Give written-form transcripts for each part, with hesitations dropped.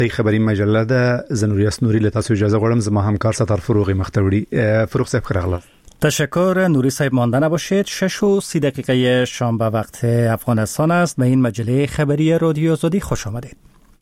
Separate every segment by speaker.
Speaker 1: خبری مجله ده زنوری اسنوری لتاسو اجازه غواړم زما همکار ستار فروغی مختوری. فروغ صاحب خیرغلاست.
Speaker 2: تشکر نوری صاحب. مانده نباشید. 6:30 شام به وقت افغانستان است. به این مجله خبری رادیو آزادی خوش آمدید.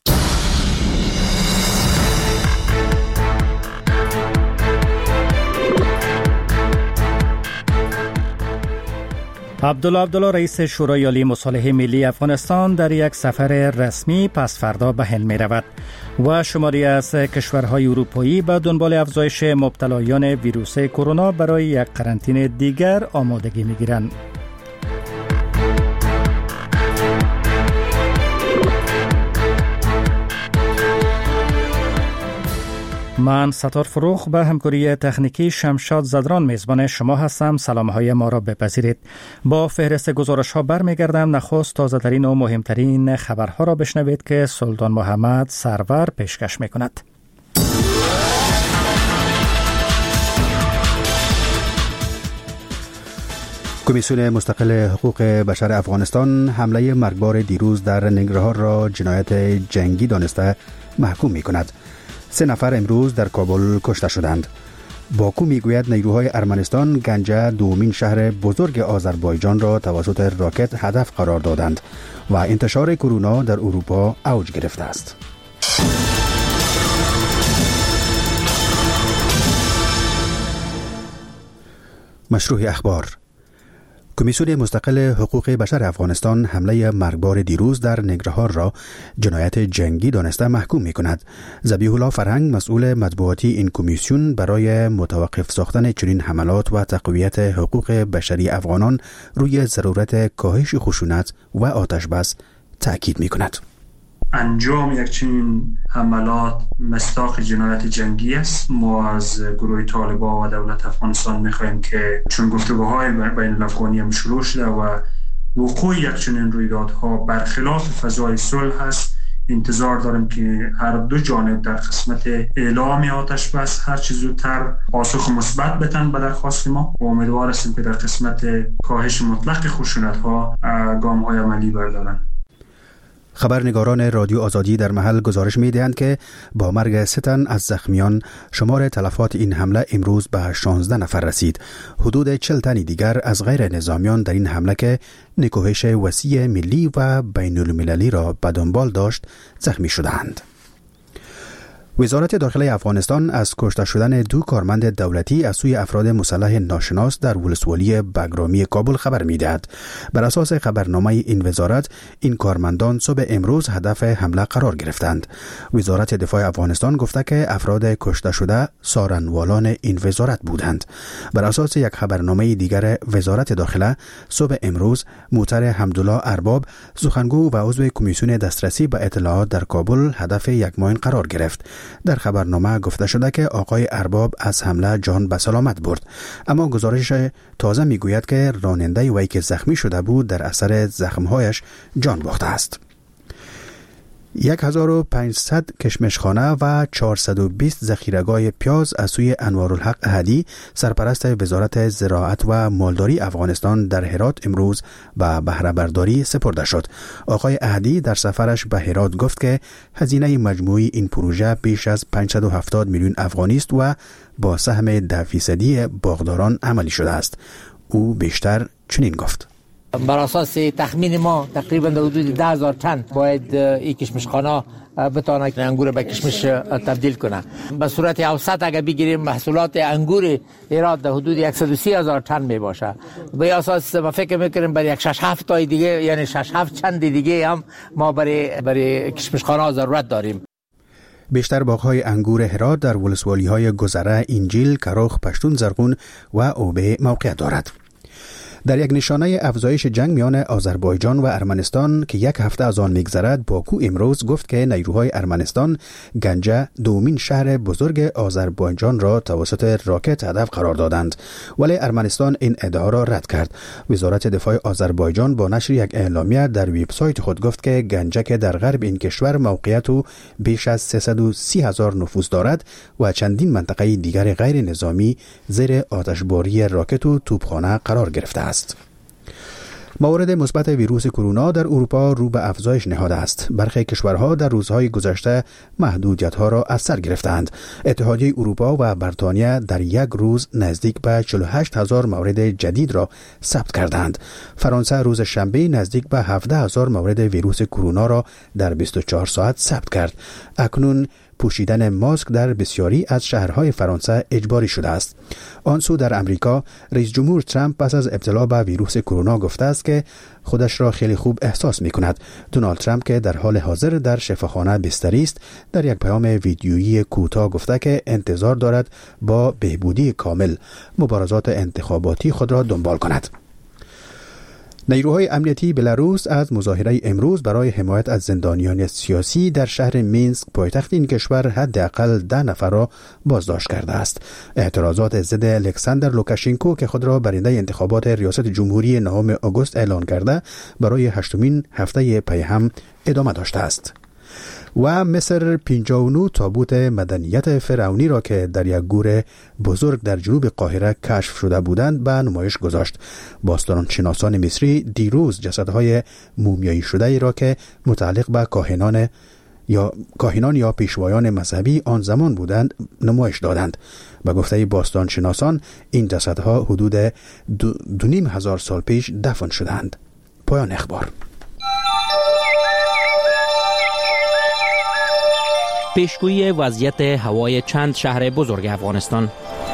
Speaker 2: عبدالله رئیس شورای عالی مصالحه ملی افغانستان در یک سفر رسمی پس فردا به هند می رود و شماری از کشورهای اروپایی به دنبال افزایش مبتلایان ویروس کرونا برای یک قرنطینه دیگر آمادگی می گیرند. من ستار فروغ به همکاری تکنیکی شمشاد زدران میزبان شما هستم. سلامهای ما را بپذیرید. با فهرست گزارش ها برمیگردم. نخست تازه ترین و مهمترین خبرها را بشنوید که سلطان محمد سرور پیشکش میکند.
Speaker 3: کمیسیون مستقل حقوق بشر افغانستان حمله مرگبار دیروز در ننگرهار را جنایت جنگی دانسته محکوم میکند. 3 نفر امروز در کابل کشته شدند. باکو میگوید نیروهای ارمنستان گنجه دومین شهر بزرگ آذربایجان را توسط راکت هدف قرار دادند و انتشار کرونا در اروپا اوج گرفته است. مشروع اخبار. کمیسیون مستقل حقوق بشر افغانستان حمله مرگبار دیروز در ننگرهار را جنایت جنگی دانسته محکوم می کند. ذبیح الله فرهنگ مسئول مطبوعاتی این کمیسیون برای متوقف ساختن چنین حملات و تقویت حقوق بشری افغانان روی ضرورت کاهش خشونت و آتش بس تأکید می کند.
Speaker 4: انجام یک چنین حملات مصداق جنایت جنگی است. ما از گروه طالبان و دولت افغانستان می‌خواهیم که چون گفتگوهای بین الافغانی هم شروع شده و وقوع یک چنین رویدادها برخلاف فضای صلح است، انتظار داریم که هر دو جانب در قسمت اعلام آتش بس هر چه زودتر پاسخ مثبت بدن به درخواست ما و امیدوار هستیم که در قسمت کاهش مطلق خشونت‌ها گام‌های عملی بردارند.
Speaker 3: خبرنگاران رادیو آزادی در محل گزارش می‌دهند که با مرگ 3 تن از زخمیان شمار تلفات این حمله امروز به 16 نفر رسید. حدود 40 تن دیگر از غیر نظامیان در این حمله که نکوهش وسیع ملی و بین المللی را به دنبال داشت زخمی شدند. وزارت داخلی افغانستان از کشته شدن 2 کارمند دولتی از سوی افراد مسلح ناشناس در ولسوالی بگرامی کابل خبر می‌دهد. بر اساس خبرنامه این وزارت این کارمندان صبح امروز هدف حمله قرار گرفتند. وزارت دفاع افغانستان گفته که افراد کشته شده سارنوالان این وزارت بودند. بر اساس یک خبرنامه دیگر وزارت داخله صبح امروز موتر حمدالله ارباب سخنگو و عضو کمیسیون دسترسی به اطلاعات در کابل هدف یک ماین قرار گرفت. در خبرنامه گفته شده که آقای ارباب از حمله جان به سلامت برد، اما گزارش تازه میگوید که راننده وی که زخمی شده بود در اثر زخمهایش جان باخته است. 1500 کشمشخانه و 420 ذخیره‌گاه پیاز از سوی انوارالحق احدی سرپرست وزارت زراعت و مالداری افغانستان در هرات امروز به بهره برداری سپرده شد. آقای احدی در سفرش به هرات گفت که هزینه مجموعی این پروژه بیش از 570 میلیون افغانی است و با سهم 10% باغداران عملی شده است. او بیشتر چنین گفت:
Speaker 5: بر اساس تخمین ما تقریبا در حدود 10,000 تن باید این کشمشخانه بتونه انگور به کشمش تبدیل کنه. به صورت اوسط اگر بگیریم محصولات انگور ایراد در حدود 130,000 تن می باشه. به اساس ما فکر میکنیم برای 6-7 تای دیگه، یعنی 6-7 چند دیگه هم ما برای کشمشخانه ضرورت داریم.
Speaker 3: بیشتر باغ‌های انگور هرات در ولسوالی‌های گذره، انجیل، کروخ، پشتون، زرغون و اوبه موقع دارد. در یک نشانه افزایش جنگ میان آذربایجان و ارمنستان که یک هفته از آن میگذرد، باکو امروز گفت که نیروهای ارمنستان گنجه دومین شهر بزرگ آذربایجان را توسط راکت هدف قرار دادند، ولی ارمنستان این ادعا را رد کرد. وزارت دفاع آذربایجان با نشر یک اعلامیه در وبسایت خود گفت که گنجه که در غرب این کشور موقعیت و بیش از 330,000 نفوس دارد و چندین منطقه دیگر غیر نظامی زیر آتشباری راکت و توپخانه قرار گرفته است. موارد مثبت ویروس کرونا در اروپا رو به افزایش نهاده است. برخی کشورها در روزهای گذشته محدودیت‌ها را از سر گرفتند. اتحادیه اروپا و بریتانیا در یک روز نزدیک به 48,000 مورد جدید را ثبت کردند. فرانسه روز شنبه نزدیک به 17,000 مورد ویروس کرونا را در 24 ساعت ثبت کرد. اکنون پوشیدن ماسک در بسیاری از شهرهای فرانسه اجباری شده است. آن سو در امریکا رئیس جمهور ترامپ پس از ابتلا به ویروس کرونا گفته است که خودش را خیلی خوب احساس می کند. دونالد ترامپ که در حال حاضر در شفاخانه بستری است، در یک پیام ویدیویی کوتاه گفته که انتظار دارد با بهبودی کامل مبارزات انتخاباتی خود را دنبال کند. نیروهای امنیتی بلاروس از مظاهره امروز برای حمایت از زندانیان سیاسی در شهر مینسک پایتخت این کشور حداقل 10 نفر را بازداشت کرده است. اعتراضات ضد الکساندر لوکاشنکو که خود را برنده انتخابات ریاست جمهوری 9 آگوست اعلان کرده برای 8مین هفته پی هم ادامه داشته است. و مصر 59 تابوت مدنیت فرعونی را که در یک گور بزرگ در جنوب قاهره کشف شده بودند به نمایش گذاشت. باستانشناسان مصری دیروز جسدهای مومیایی شده ای را که متعلق به کاهنان یا پیشوایان مذهبی آن زمان بودند نمایش دادند. به گفته باستانشناسان این جسدها حدود 2,500 سال پیش دفن شدند. پایان اخبار.
Speaker 6: پیشگویی وضعیت هوای چند شهر بزرگ افغانستان.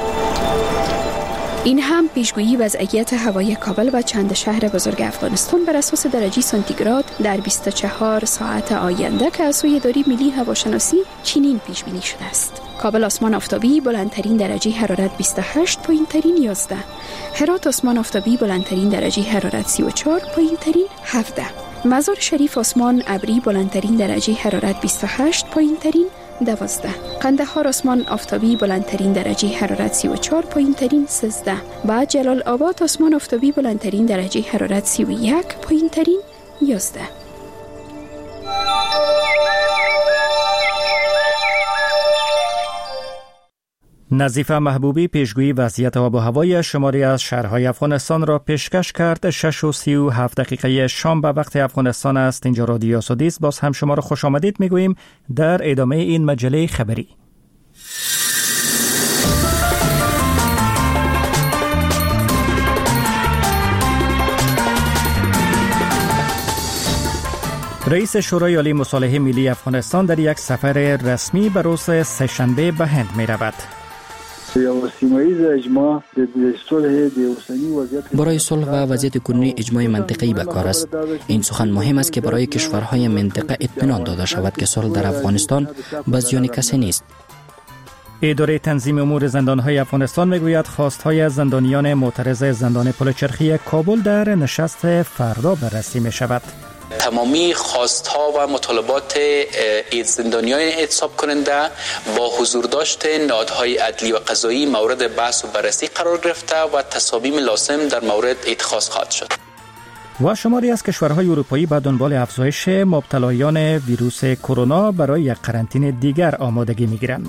Speaker 7: این هم پیشگویی وضعیت هوای کابل و چند شهر بزرگ افغانستان بر اساس درجه سانتیگراد در 24 ساعت آینده که از سوی اداره ملی هواشناسی چنین پیش بینی شده است. کابل آسمان آفتابی بلندترین درجه حرارت 28، پایینترین 11. هرات آسمان آفتابی بلندترین درجه حرارت 34، پایینترین 17. مزار شریف آسمان ابری بلندترین درجه حرارت 28، پایینترین 12. قندهار آسمان آفتابی بلندترین درجه حرارت 34، پایینترین 13. و جلال آباد آسمان آفتابی بلندترین درجه حرارت 31، پایینترین 11.
Speaker 2: نظیفه محبوبی پیشگویی وضعیت آب و هوای شماری از شهرهای افغانستان را پیشکش کرد. 6:37 شام به وقت افغانستان است. اینجا رادیو آزادی است. باز هم شما را خوش آمدید میگوییم در ادامه این مجله خبری. رئیس شورای عالی مصالحه ملی افغانستان در یک سفر رسمی به روز سه‌شنبه به هند می رود.
Speaker 8: برای صلح و وضعیت کنونی اجماع منطقه‌ای به کار است. این سخن مهم است که برای کشورهای منطقه اطمینان داده شود که صلح در افغانستان به زیان کسی نیست.
Speaker 2: اداره تنظیم امور زندانهای افغانستان میگوید خواستهای زندانیان معترض زندان پل چرخی کابل در نشست فردا بررسی می شود.
Speaker 9: تمامی خواستها و مطالبات زندانیان اعتصاب کننده با حضور داشت نهادهای عدلی و قضایی مورد بحث و بررسی قرار گرفته و تصامیم لازم در مورد اتخاذ خواهد شد.
Speaker 2: و شماری از کشورهای اروپایی به دنبال افزایش مبتلایان ویروس کرونا برای یک قرنطینه دیگر آمادگی می‌گیرند.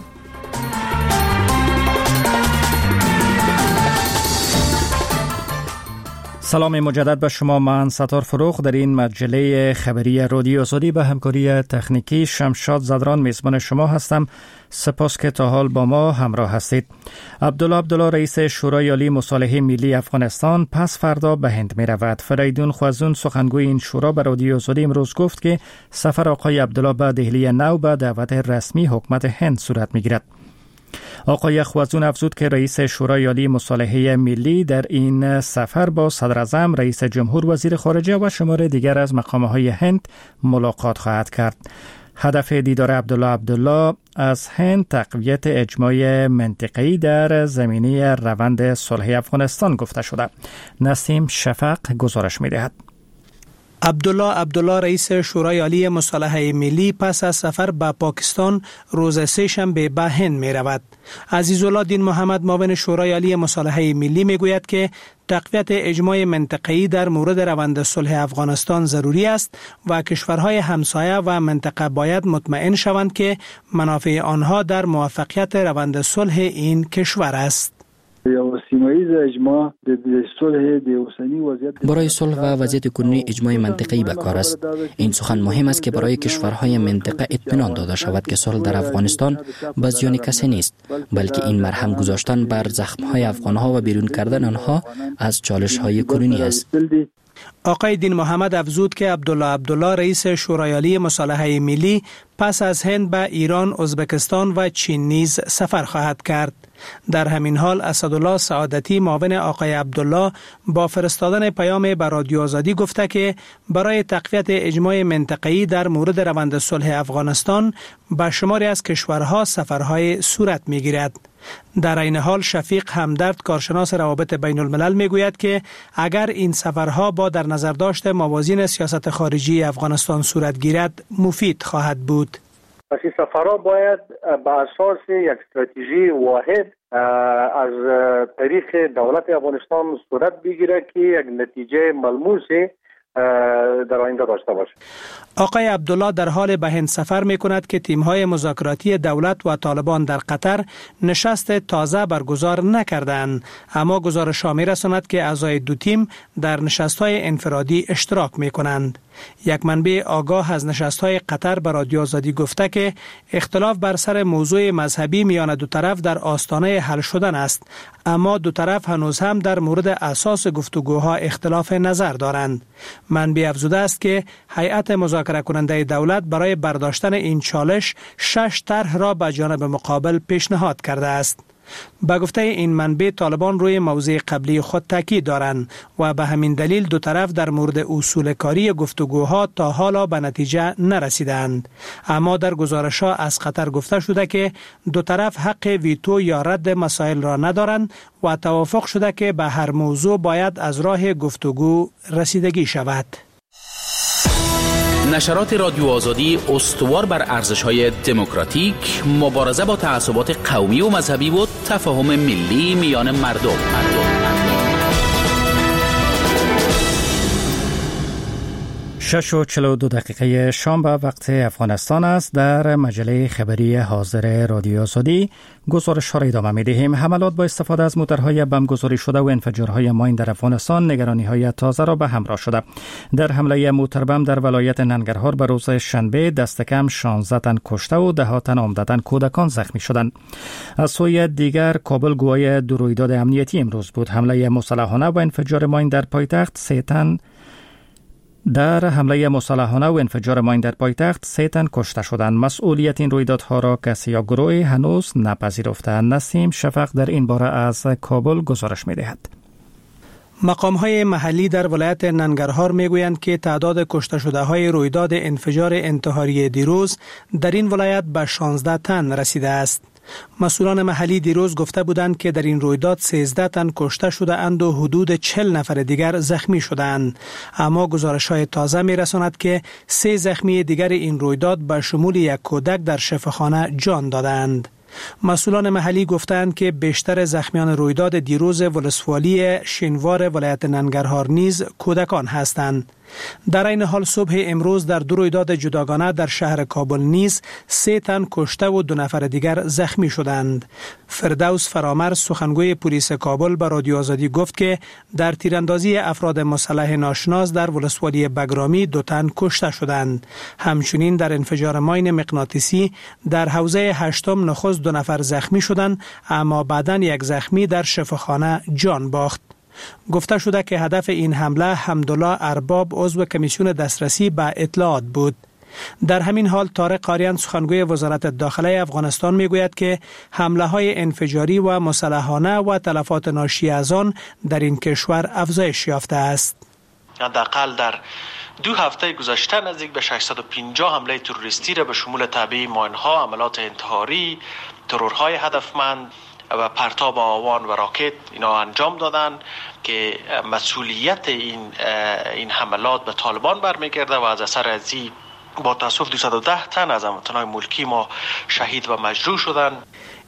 Speaker 2: سلام مجدد به شما. من ستار فروغ در این مجله خبری رادیو آزادی به همکاری تکنیکی شمشاد زدران میزبان شما هستم. سپاس که تا حال با ما همراه هستید. عبدالله رئیس شورای عالی مصالحه ملی افغانستان پس فردا به هند می رود. فریدون خوازون سخنگوی این شورا به رادیو آزادی امروز گفت که سفر آقای عبدالله به دهلی نو به دعوت رسمی حکومت هند صورت می گیرد. آقای خوازون افزود که رئیس شورای عالی مصالحه ملی در این سفر با صدر اعظم، رئیس جمهور، وزیر خارجه و شمار دیگر از مقام‌های هند ملاقات خواهد کرد. هدف دیدار عبدالله از هند تقویت اجماع منطقه‌ای در زمینه روند صلح افغانستان گفته شده. نسیم شفق گزارش می‌دهد.
Speaker 10: عبدالله رئیس شورای عالی مصالحه ملی پس از سفر به پاکستان روز سه‌شنبه به هند می رود. عزیزالله دین محمد معاون شورای عالی مصالحه ملی می گوید که تقویت اجماع منطقه‌ای در مورد روند صلح افغانستان ضروری است و کشورهای همسایه و منطقه باید مطمئن شوند که منافع آنها در موفقیت روند صلح این کشور است.
Speaker 8: برای صلح و وضعیت کنونی اجماع منطقه‌ای به کار است. این سخن مهم است که برای کشورهای منطقه اطمینان داده شود که صلح در افغانستان به زیان کسی نیست، بلکه این مرهم گذاشتن بر زخم‌های افغان‌ها و بیرون کردن آنها از چالش‌های کنونی است.
Speaker 10: آقای دین محمد افزود که عبدالله رئیس شورای عالی مصالحه ملی پس از هند به ایران، ازبکستان و چین نیز سفر خواهد کرد. در همین حال اسدالله سعادتی معاون آقای عبدالله با فرستادن پیام به رادیو آزادی گفته که برای تقویت اجماع منطقه‌ای در مورد روند صلح افغانستان به شماری از کشورها سفرهای صورت می‌گیرد. در این حال شفیق همدرد کارشناس روابط بین الملل میگوید که اگر این سفرها با در نظر داشت موازین سیاست خارجی افغانستان صورت گیرد مفید خواهد بود.
Speaker 11: پس این سفرها باید به اساس یک استراتژی واحد از طریق دولت افغانستان صورت بگیره که یک نتیجه ملموسی در آینده داشته باشه.
Speaker 10: آقای عبدالله در حال به هند سفر می کند که تیم‌های مذاکراتی دولت و طالبان در قطر نشست تازه برگزار نکردند، اما گزارش‌ها می‌رساند که اعضای دو تیم در نشست‌های انفرادی اشتراک می‌کنند. یک منبع آگاه از نشست‌های قطر به رادیو آزادی گفته که اختلاف بر سر موضوع مذهبی میان دو طرف در آستانه حل شدن است، اما دو طرف هنوز هم در مورد اساس گفتگوها اختلاف نظر دارند. منبع افزوده است که هیئت مذاکره کننده دولت برای برداشتن این چالش 6 طرح را به جانب مقابل پیشنهاد کرده است. به گفته این منبع طالبان روی موضع قبلی خود تاکید دارند و به همین دلیل دو طرف در مورد اصول کاری گفتگوها تا حالا به نتیجه نرسیدند. اما در گزارش‌ها از قطر گفته شده که دو طرف حق ویتو یا رد مسائل را ندارند و توافق شده که به هر موضوع باید از راه گفتگو رسیدگی شود.
Speaker 9: نشرات رادیو آزادی استوار بر ارزش‌های دموکراتیک، مبارزه با تعصبات قومی و مذهبی و تفاهم ملی میان مردم.
Speaker 2: 6:42 شام به وقت افغانستان است. در مجله خبری حاضر رادیو آزادی گزارش‌ها را ادامه می‌دهیم. حملات با استفاده از موترهای بمبگذاری شده و انفجارهای ماین در افغانستان نگرانی‌های تازه را به همراه شده. در حمله موتر بم در ولایت ننگرهار به روز شنبه دست کم 16 تن کشته و 10 تن عمدتاً کودکان زخمی شدند. از سوی دیگر کابل گواه دو رویداد امنیتی امروز بود. حمله مسلحانه و انفجار ماین در پایتخت 3 تن سه تن کشته شدند. مسئولیت این رویدادها را کسی یا گروهی هنوز نپذیرفته. نسیم شفق در این باره از کابل گزارش می‌دهد.
Speaker 10: مقام‌های محلی در ولایت ننگرهار می‌گویند که تعداد کشته شده‌های رویداد انفجار انتحاری دیروز در این ولایت به 16 تن رسیده است. مسئولان محلی دیروز گفته بودند که در این رویداد 13 تن کشته شده اند و حدود 40 نفر دیگر زخمی شدند. اما گزارش‌های تازه می‌رساند که 3 زخمی دیگر این رویداد به شمول یک کودک در شفاخانه جان دادند. مسئولان محلی گفتند که بیشتر زخمیان رویداد دیروز ولسوالی شینوار ولایت ننگرهار نیز کودکان هستند. در این حال صبح امروز در 2 رویداد جداگانه در شهر کابل نیز 3 تن کشته و 2 نفر دیگر زخمی شدند. فردوس فرامرز سخنگوی پلیس کابل به رادیو آزادی گفت که در تیراندازی افراد مسلح ناشناس در ولسوالی بگرامی 2 تن کشته شدند. همچنین در انفجار ماین مغناطیسی در حوزه 8 نخست 2 نفر زخمی شدند، اما بعداً یک زخمی در شفاخانه جان باخت. گفته شده که هدف این حمله حمدالله ارباب عضو کمیسیون دسترسی به اطلاعات بود. در همین حال طارق آریان سخنگوی وزارت داخله افغانستان میگوید که حمله های انفجاری و مسلحانه و تلفات ناشی از آن در این کشور افزایش یافته است.
Speaker 12: حداقل در 2 هفته گذشته نزدیک به 650 حمله تروریستی را به شمول تعبیه ماین‌ها، عملات انتحاری، ترورهای هدفمند و پرتاب آوان و راکت اینا انجام دادن که مسئولیت این حملات به طالبان برمیگرده و از اثر ازی با تاسف 210 تن از هموطنان ملکی ما شهید و مجروح شدند.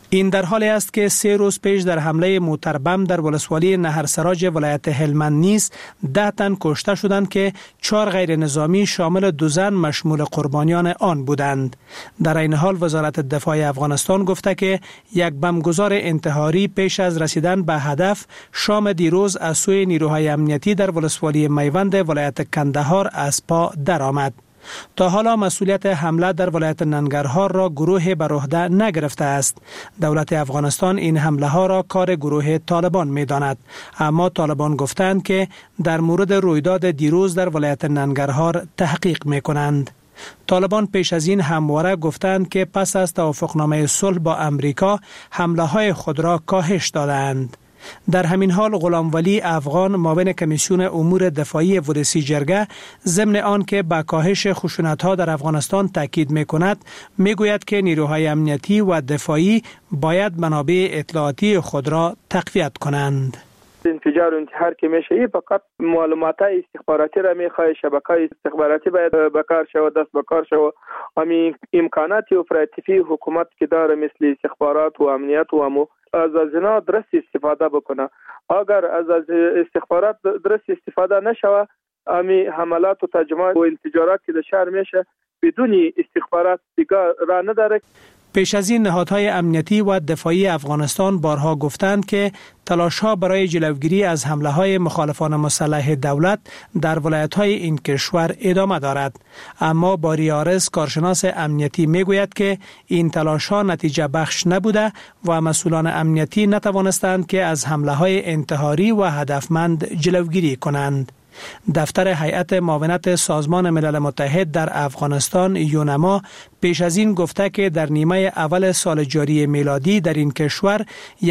Speaker 10: این در حالی است که 3 روز پیش در حمله موتربم در ولسوالی نهرسراج ولایت هلمند نیز 10 تن کشته شدند که 4 غیر نظامی شامل 2 زن مشمول قربانیان آن بودند. در این حال وزارت دفاع افغانستان گفته که یک بمبگذار انتحاری پیش از رسیدن به هدف شام دیروز از سوی نیروهای امنیتی در ولسوالی میوند ولایت کندهار از پا درآمد. تا حالا مسئولیت حمله در ولایت ننگرهار را گروه بر عهده نگرفته است. دولت افغانستان این حمله ها را کار گروه طالبان می داند، اما طالبان گفتند که در مورد رویداد دیروز در ولایت ننگرهار تحقیق می کنند. طالبان پیش از این همواره گفتند که پس از توافقنامه صلح با امریکا حمله های خود را کاهش دادند. در همین حال غلام ولی افغان معاون کمیسیون امور دفاعی ولسی جرگه ضمن آن که به کاهش خشونت‌ها در افغانستان تاکید می‌کند می‌گوید که نیروهای امنیتی و دفاعی باید منابع اطلاعاتی خود را تقویت کنند.
Speaker 13: انفجار و انتحار که میشه فقط معلومات استخباراتی را میخواه، شبکه‌های استخباراتی باید بکار شود، دست بکار شود. همین امکانات اپراتیوی حکومت که داره مثل استخبارات و امنیت و همو از اینا درست استفاده بکنه. اگر از استخبارات درست استفاده نشوه، امی حملات و تجمعات و انفجارات که در شهر میشه بدون استخبارات دیگه راه نداره.
Speaker 10: پیش از این نهادهای امنیتی و دفاعی افغانستان بارها گفتند که تلاش‌ها برای جلوگیری از حمله‌های مخالفان مسلح دولت در ولایت‌های این کشور ادامه دارد، اما باریارس کارشناس امنیتی میگوید که این تلاش‌ها نتیجه بخش نبوده و مسئولان امنیتی نتوانستند که از حمله‌های انتحاری و هدفمند جلوگیری کنند. دفتر هیئت معاونت سازمان ملل متحد در افغانستان یونما پیش از این گفته که در نیمه اول سال جاری میلادی در این کشور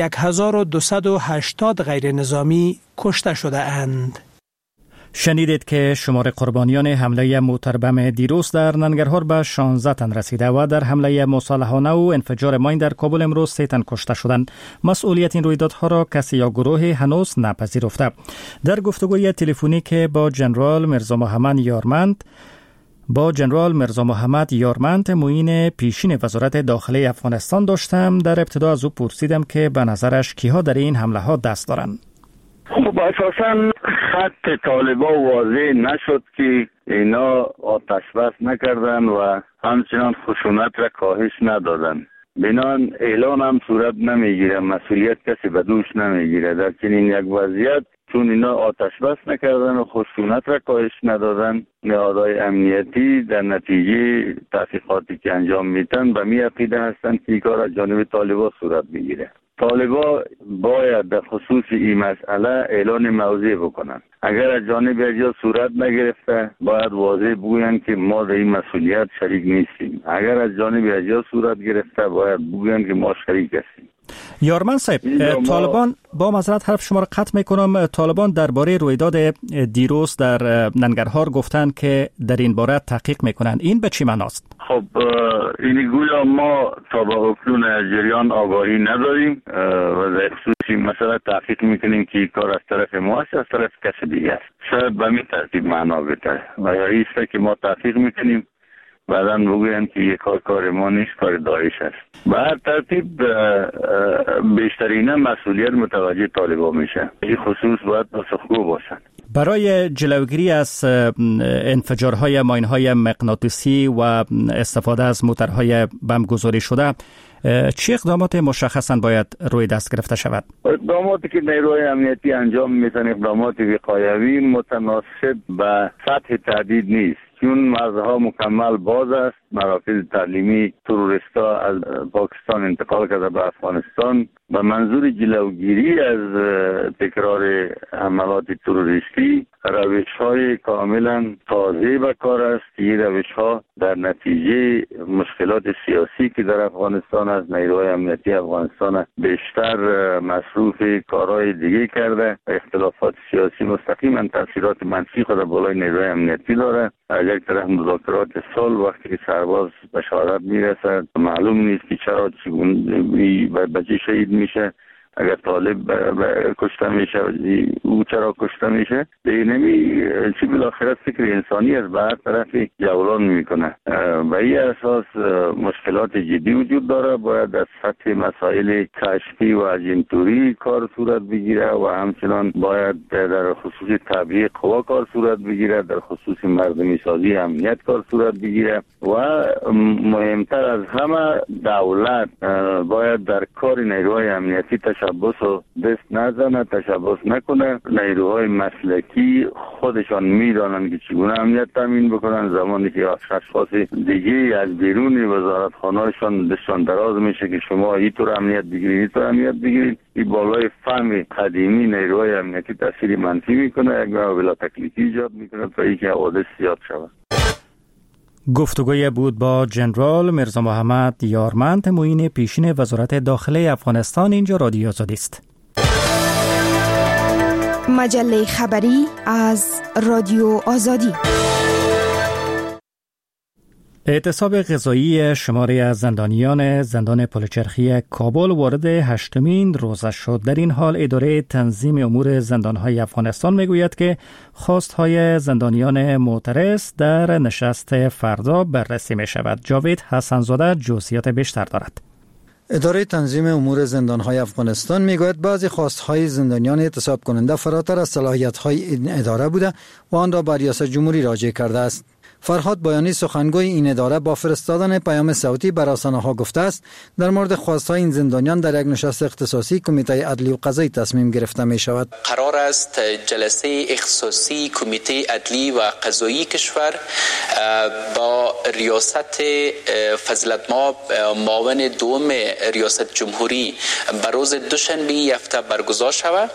Speaker 10: 1280 غیر نظامی کشته شده اند.
Speaker 2: شنیدید که شمار قربانیان حمله موتربم دیروز در ننگرهار به 16 تن رسیده و در حمله مصالحانه و انفجار ماین در کابل امروز 3 تن کشته شدند. مسئولیت این رویدادها را کسی یا گروه هنوز نپذیرفته. در گفتگوی تلفنی که با جنرال مرزا محمد یارمند معین پیشین وزارت داخلی افغانستان داشتم، در ابتدا از او پرسیدم که به نظرش کیها در این حمله ها دست دارند.
Speaker 14: خب اساساً خط طالبا واضح نشد که اینا آتش بس نکردن و همچنان خشونت را کاهش ندادن. بنان اعلان هم صورت نمیگیره، مسئولیت کسی به دوش نمیگیره. در چنین یک وضعیت چون اینا آتش بس نکردن و خشونت را کاهش ندادن، نهادهای امنیتی در نتیجه تحقیقاتی که انجام میدن به می عقیده هستند که این کار از جانب طالبا صورت بگیره. طالبا باید در خصوص این مسئله اعلان موضع بکنن. اگر از جانب اجیا صورت نگرفته باید واضح بگوین که ما در این مسئولیت شریک نیستیم. اگر از جانب اجیا صورت گرفته باید بگوین که ما شریک هستیم.
Speaker 2: یارمن صاحب، طالبان با معذرت حرف شما را قطع میکنم، طالبان درباره رویداد دیروز در ننگرهار گفتند که در این باره تحقیق میکنند. این به چی معناست؟
Speaker 14: خب این گویا ما تا به اکنون از جریان آگاهی نداریم و در خصوصی مسئله تحقیق میکنیم که کار از طرف ما است از طرف کسی دیگه است. شاید به این ترتیب معنا بده و یا ایسته که ما تحقیق میکنیم بعداً بگوین که یک کار ما نیست، کار داعش است. به هر ترتیب بیشترین مسئولیت متوجه طالبان میشه. این خصوص باید پاسخگو باشند.
Speaker 2: برای جلوگیری از انفجارهای ماین‌های مغناطیسی و استفاده از موترهای بمبگذاری شده چه اقدامات مشخصاً باید روی دست گرفته شود؟
Speaker 14: اقداماتی که نیروهای امنیتی انجام میدن اقدامات وقایوی متناسب با سطح تهدید نیست، چون مرزها مکمل باز است. مراکز تعلیمی تروریستا از پاکستان انتقال کرده به افغانستان به منظور جلوگیری از تکرار حملات تروریستی. روش‌های کاملا تازه به کار است. این روش‌ها در نتیجه مشکلات سیاسی که در افغانستان از نیروهای امنیتی افغانستان بیشتر مصروف کارهای دیگه کرده. اختلافات سیاسی مستقیما تاثیرات منفی خود بالای نیروهای امنیتی داره. از یک طرف مذاکرات صلح وقتی که سرباز به شهادت میرسد معلوم نیست که چرا به چه شهید میشه. اگر طالب کشته میشه او چرا کشته میشه اینمی چی بالاخره فکر انسانی از به هر طرفی جولان میکنه. و این اساس مشکلات جدی وجود داره. باید از سطح مسائل کشفی و اجنتوری کار صورت بگیره و همچنان باید در خصوص تبلیغ قوا کار صورت بگیره، در خصوص مردمی سازی امنیت کار صورت بگیره و مهمتر از همه دولت باید در کار نیروهای امنیتی تشبث و دست نزنه، تشبث نکنه. نیروهای مسلکی خودشان میدانند که چگونه امنیت تامین بکنن. زمانی که اشخاص دیگه از بیرون وزارتخانه‌شان دستشان دراز میشه که شما اینطور امنیت بگیرید، اینطور امنیت بگیرید، این بالای فهم قدیمی نیروهای امنیتی تاثیر منفی میکنه، یک نوع بلا تکلیفی ایجاد میکنه تا اینکه حوادث زیاد شود.
Speaker 2: گفتگوی بود با جنرال میرزا محمد یارمند، معین پیشین وزارت داخله افغانستان. اینجا رادیو آزادی است.
Speaker 15: مجله خبری از رادیو آزادی.
Speaker 2: اعتصاب غذایی شماری از زندانیان زندان پلچرخی کابل وارد 8مین روزه شد. در این حال اداره تنظیم امور زندانهای افغانستان میگوید که خواستهای زندانیان معترض در نشست فردا بررسی می شود. جاوید حسن‌زاده جزئیات بیشتر دارد.
Speaker 16: اداره تنظیم امور زندانهای افغانستان میگوید بعضی خواستهای زندانیان اعتصاب کننده فراتر از صلاحیت‌های این اداره بوده و آن را به ریاست جمهوری راجع کرده است. فرهاد بایانی سخنگوی این اداره با فرستادن پیام صوتی به رسانه‌ها گفته است در مورد خواست‌های این زندانیان در یک نشست اختصاصی کمیته عدلی و قضایی تصمیم گرفته می شود.
Speaker 9: قرار است جلسه اختصاصی کمیته عدلی و قضایی کشور با ریاست فضیلت مآب معاون دوم ریاست جمهوری بر روز دوشنبه هفته برگزار شود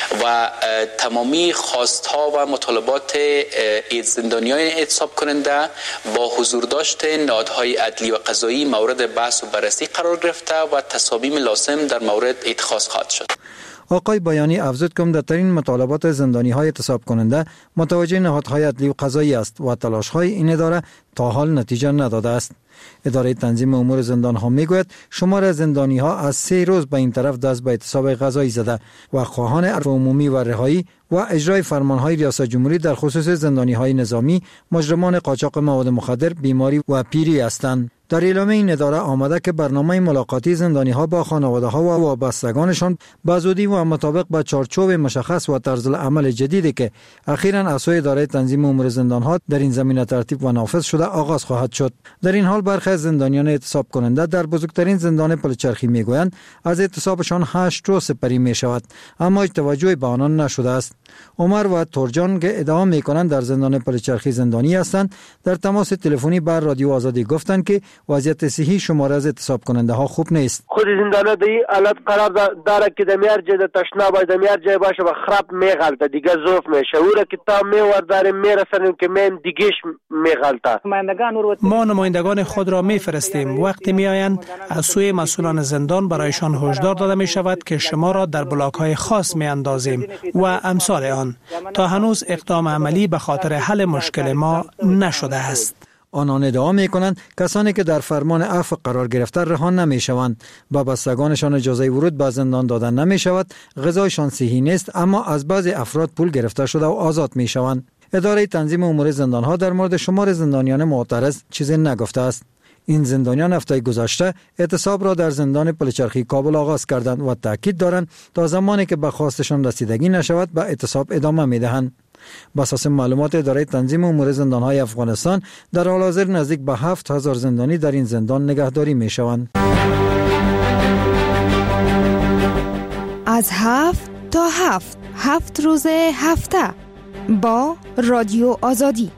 Speaker 9: و تمامی خواست‌ها و مطالبات زندانیان اعتصاب کننده با حضور داشته نهادهای عدلی و قضایی مورد بحث و بررسی قرار گرفته و تصامیم لازم در مورد اتخاذ خواهد شد.
Speaker 16: آقای بایانی افزود که عمده‌ترین مطالبات زندانی‌های اعتصاب کننده متوجه نهادهای عدلی و قضایی است و تلاش‌های این اداره تا حال نتیجه نداده است. اداره تنظیم امور زندان‌ها میگوید شمار زندانی‌ها از 3 روز به این طرف دست به اعتصاب قضایی زده و خواهان عفو عمومی و رهایی و اجرای فرمان‌های ریاست جمهوری در خصوص زندانی‌های نظامی، مجرمان قاچاق مواد مخدر، بیماری و پیری هستند. در اعلامیه این اداره آمده که برنامه ملاقاتی زندانی‌ها با خانواده‌ها و وابستگانشان به زودی و مطابق با چارچوب مشخص و طرز عمل جدیدی که اخیراً از سوی اداره تنظیم امور زندان‌ها در این زمینه ترتیب و نافذ شده آغاز خواهد شد. در این حال برخی از زندانیان اعتصاب کننده در بزرگترین زندان پلچرخی میگویند از اعتصابشان 8 روز سپری می شود، اما توجهی به آنان نشده است. عمر و تورجان که ادعا میکنند در زندان پلچرخی زندانی هستند در تماس تلفنی بر رادیو آزادی گفتند که وضعیت صحی شمار از اعتصاب کننده ها خوب نیست.
Speaker 17: خود زندانه دی حالت قرار داره که دمیار جای تشنا باشه، دمیار جای باشه و خراب میغلطه دیگه ظروف میشه اوره که تا میورداره میرسنیم که من دیگهش میغلطه.
Speaker 10: ما نمایندگان خود را میفرستیم، وقتی میآیند از سوی مسئولان زندان برایشان هشدار داده می شود که شما را در بلاک های خاص می اندازیم و امثال آن. تا هنوز اقدام عملی به خاطر حل مشکل ما نشده است.
Speaker 16: آنان ادعا می‌کنند کسانی که در فرمان عفو قرار گرفته رها نمی‌شوند، با بستگانشان اجازه ورود به زندان دادن نمی‌شود، غذایشان صحی نیست، اما از بعضی افراد پول گرفته شده و آزاد می‌شوند. اداره تنظیم امور زندان‌ها در مورد شمار زندانیان معترض چیزی نگفته است. این زندانیان هفته گذشته اعتصاب را در زندان پلچرخی کابل آغاز کردند و تاکید دارند تا زمانی که به خواستشان رسیدگی نشود به اعتصاب ادامه می‌دهند. بر اساس معلومات اداره تنظیم امور زندان‌های افغانستان در حال حاضر نزدیک به 7000 زندانی در این زندان نگهداری می‌شوند.
Speaker 15: از 7 تا 7 روز هفته با رادیو آزادی.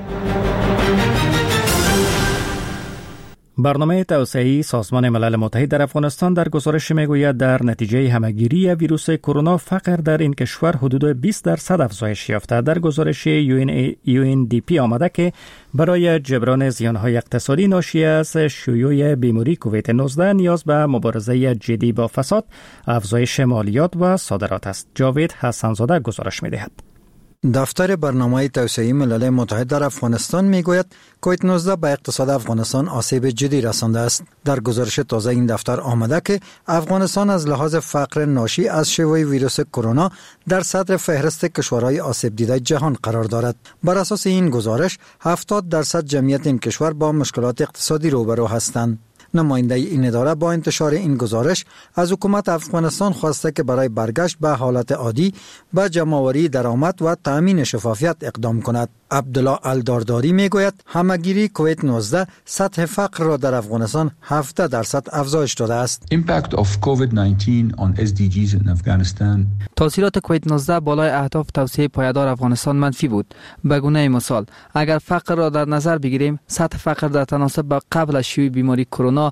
Speaker 2: برنامه توسعه‌ای سازمان ملل متحد در افغانستان در گزارش میگوید در نتیجه همهگیری ویروس کرونا فقر در این کشور حدود 20% افزایش یافته. در گزارش UNDP آمده که برای جبران زیانهای اقتصادی ناشی از شیوع بیماری کووید 19 نیاز به مبارزه جدی با فساد، افزایش مالیات و صادرات است. جاوید حسن‌زاده گزارش می‌دهد.
Speaker 16: دفتر برنامه توسعه ملل متحد در افغانستان میگوید کووید 19 به اقتصاد افغانستان آسیب جدی رسانده است. در گزارش تازه این دفتر آمده که افغانستان از لحاظ فقر ناشی از شیوع ویروس کرونا در صدر فهرست کشورهای آسیب دیده جهان قرار دارد. بر اساس این گزارش 70% جمعیت این کشور با مشکلات اقتصادی روبرو هستند. نماینده این اداره با انتشار این گزارش از حکومت افغانستان خواسته که برای برگشت به حالت عادی به جمع‌آوری درآمد و تأمین شفافیت اقدام کند. عبدالله الدارداری میگوید همگیری کووید 19 سطح فقر را در افغانستان 17% افزایش داده است.
Speaker 18: Impact of COVID-19 on SDGs in Afghanistan.
Speaker 19: تاثیرات کووید 19 بالای اهداف توسعه پایدار افغانستان منفی بود. به گونه مثال اگر فقر را در نظر بگیریم سطح فقر در تناسب با قبل از شیوع بیماری کرونا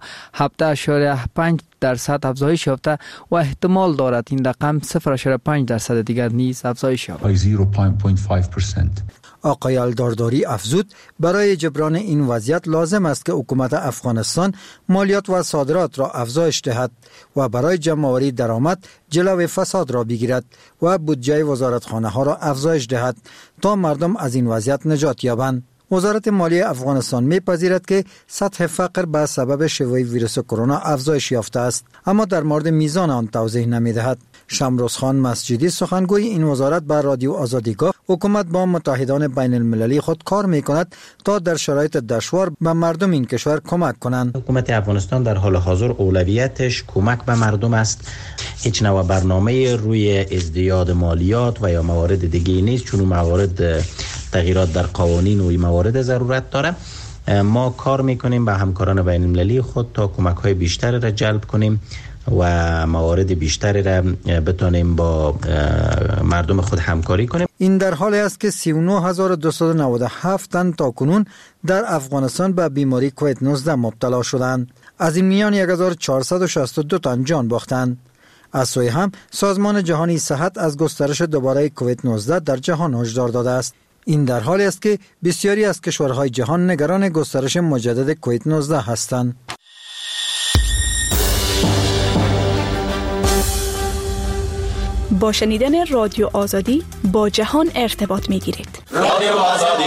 Speaker 19: 17.5% افزایش یافته و احتمال دارد این رقم 0.5% دیگر نیز افزایش یابد.
Speaker 18: 0.5%.
Speaker 16: آقای الدارداری افزود برای جبران این وضعیت لازم است که حکومت افغانستان مالیات و صادرات را افزایش دهد و برای جمع‌آوری درآمد جلوی فساد را بگیرد و بودجه وزارتخانه ها را افزایش دهد تا مردم از این وضعیت نجات یابند. وزارت مالیه افغانستان می‌پذیرد که سطح فقر به سبب شیوع ویروس کرونا افزایش یافته است، اما در مورد میزان آن توضیح نمی‌دهد. شمروز خان مسجدی سخنگوی این وزارت به رادیو آزادی گفت حکومت با متحدان بین المللی خود کار می‌کند تا در شرایط دشوار به مردم این کشور کمک کنند.
Speaker 20: حکومت افغانستان در حال حاضر اولویتش کمک به مردم است. هیچ نوع برنامه روی ازدیاد مالیات و یا موارد دیگه نیست، چون موارد تغییرات در قوانین و موارد ضرورت داره. ما کار میکنیم با همکاران بین المللی خود تا کمک های بیشتر را جلب کنیم و موارد بیشتری را بتونیم با مردم خود همکاری کنیم.
Speaker 16: این در حالی است که 39297 تن تاکنون در افغانستان به بیماری کووید 19 مبتلا شدند. از این میان 1462 تن جان باختند. از سوی هم سازمان جهانی صحت از گسترش دوباره کووید 19 در جهان هشدار داده است. این در حالی است که بسیاری از کشورهای جهان نگران گسترش مجدد کووید 19 هستند.
Speaker 7: با شنیدن رادیو آزادی با جهان ارتباط می‌گیرید.
Speaker 2: رادیو آزادی.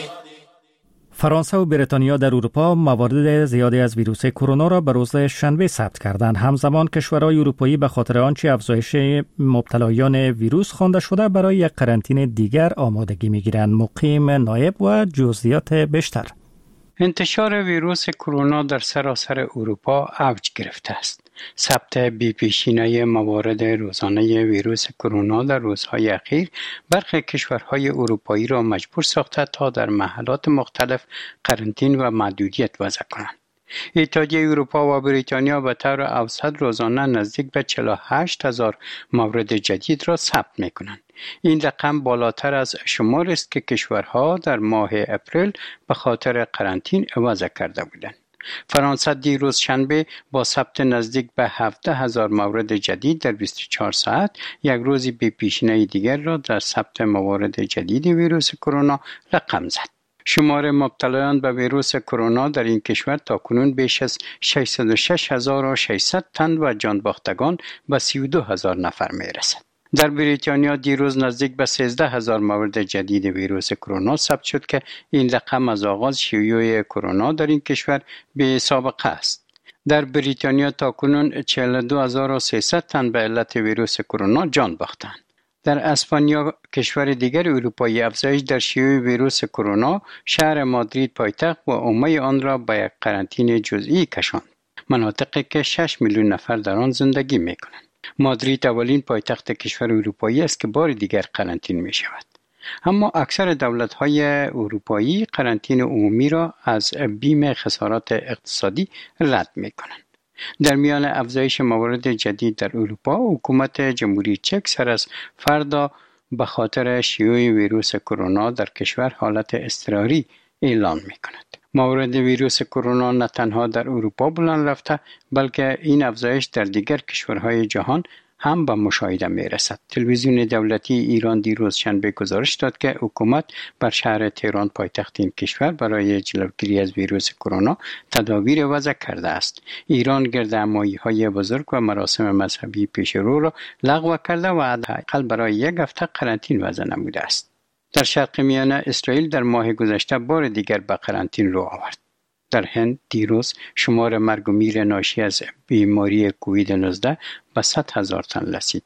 Speaker 2: فرانسه و بریتانیا در اروپا موارد زیادی از ویروس کرونا را به روز شنبه ثبت کردند. همزمان کشورهای اروپایی به خاطر آنچه افزایش مبتلایان ویروس خوانده شده برای یک قرنطینه دیگر آمادگی می‌گیرند. مقیم نایب و جزئیات بیشتر.
Speaker 21: انتشار ویروس کرونا در سراسر اروپا اوج گرفته است. ثبت بی‌پیشینه موارد روزانه ویروس کرونا در روزهای اخیر برخی کشورهای اروپایی را مجبور ساخته تا در محلات مختلف قرنطینه و محدودیت وضع کنند. اتحادیه اروپا و بریتانیا به طور اوسط روزانه نزدیک به 48,000 مورد جدید را ثبت می‌کنند. این رقم بالاتر از شمار است که کشورها در ماه اپریل به خاطر قرنطینه وضع کرده بودند. فرانسه دیروز شنبه با ثبت نزدیک به 17,000 مورد جدید در 24 ساعت یک روز بی‌پیشینه دیگر را در ثبت موارد جدید ویروس کرونا رقم زد. شمار مبتلایان به ویروس کرونا در این کشور تاکنون بیش از 606,600 تن و جانباختگان به 32,000 نفر میرسد. در بریتانیا دیروز نزدیک به 13,000 مورد جدید ویروس کرونا ثبت شد که این رقم از آغاز شیوع کرونا در این کشور بی سابقه است. در بریتانیا تاکنون 42,300 تن به علت ویروس کرونا جان باختند. در اسپانیا کشور دیگر اروپایی افزایش در شیوع ویروس کرونا شهر مادرید پایتخت و عموم آن را به یک قرنطینه جزئی کشاند. مناطقی که 6 میلیون نفر در آن زندگی می‌کنند. مادرید اولین پایتخت کشور اروپایی است که بار دیگر قرنطینه می شود. اما اکثر دولت‌های اروپایی قرنطینه عمومی را از بیم خسارات اقتصادی رد می‌کنند. در میان افزایش موارد جدید در اروپا، حکومت جمهوری چک سر از فردا به خاطر شیوع ویروس کرونا در کشور حالت اضطراری اعلان می‌کند. موارد ویروس کرونا نه تنها در اروپا بلند رفته، بلکه این افزایش در دیگر کشورهای جهان هم به مشاهده می رسد. تلویزیون دولتی ایران دیروز شنبه گزارش داد که حکومت بر شهر تهران پایتخت این کشور برای جلوگیری از ویروس کرونا تدابیر وضع کرده است. ایران گردهمایی‌های بزرگ و مراسم مذهبی پیش رو را لغو کرده و حداقل برای یک هفته قرنطینه وضع نموده است. در شرق میانه اسرائیل در ماه گذشته بار دیگر به قرنطینه رو آورد. در هند دیروز شمار مرگ و میر ناشی از بیماری کووید 19 به 100,000 تن رسید.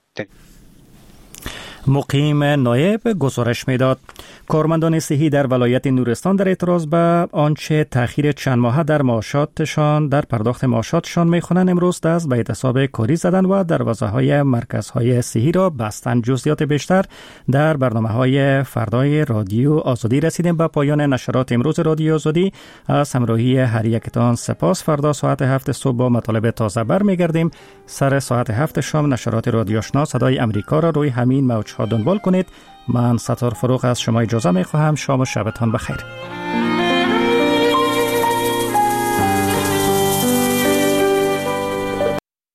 Speaker 2: مقیم نایب گزارش میداد. کارمندان صحی در ولایت نورستان در اعتراض به آنچه تأخیر چند ماهه در معاشاتشان در پرداخت معاشاتشان میخوانند امروز دست به اعتصاب کاری زدند و دروازه‌های مرکزهای صحی را بستند. جزئیات بیشتر در برنامه‌های فردای رادیو آزادی. رسیدیم به پایان نشرات امروز رادیو آزادی. از همراهی هر یکتان سپاس. فردا ساعت 7 صبح با مطالب تازه برمیگردیم. سر ساعت 7 شام نشرات رادیو آشنا صدای امریکا را روی همین موج‌ها دنبال کنید. من ستار فروغ از شما اجازه می خواهم. شام و شبتان بخیر.